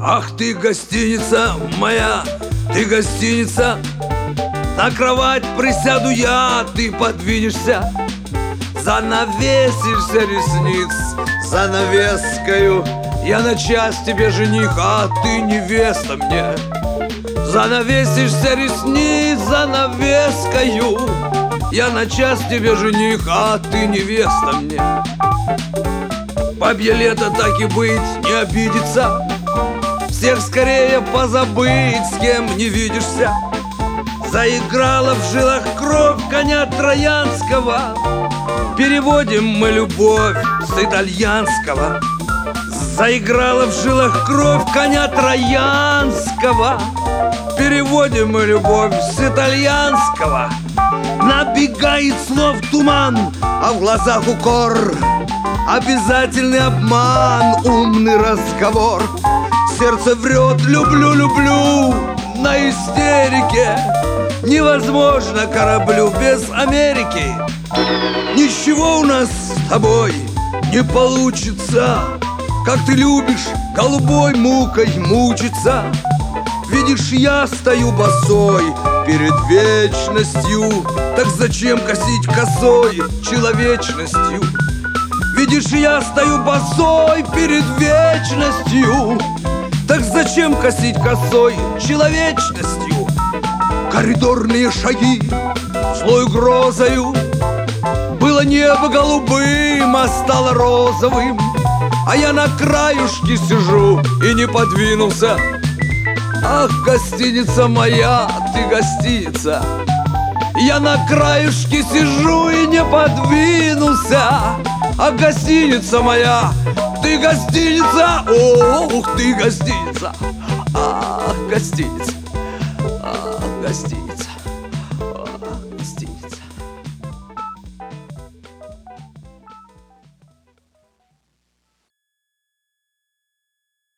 Ах ты, гостиница моя, ты гостиница. На кровать присяду я, ты подвинешься. Занавесишься ресниц занавескою. Я на час тебе жених, а ты невеста мне. Занавесишься ресниц занавескою. Я на час тебе жених, а ты невеста мне. Бабье лето, так и быть, не обидеться. Всех скорее позабыть, с кем не видишься. Заиграла в жилах кровь коня троянского. Переводим мы любовь с итальянского. Заиграла в жилах кровь коня троянского. Переводим мы любовь с итальянского. Набегает слов туман, а в глазах укор. Обязательный обман, умный разговор. Сердце врет, люблю, люблю, на истерике. Невозможно кораблю без Америки. Ничего у нас с тобой не получится. Как ты любишь голубой мукой мучиться. Видишь, я стою босой перед вечностью. Так зачем косить косой человечностью? Видишь, я стою босой перед вечностью. Так зачем косить косой человечностью? Коридорные шаги злой грозою. Было небо голубым, а стало розовым. А я на краюшке сижу и не подвинулся. Ах, гостиница моя, ты гостиница. Я на краюшке сижу и не подвинулся. Ах, гостиница моя, ты гостиница. Ох, ты гостиница. Ах, гостиница. Ах, гостиница. Ах, гостиница.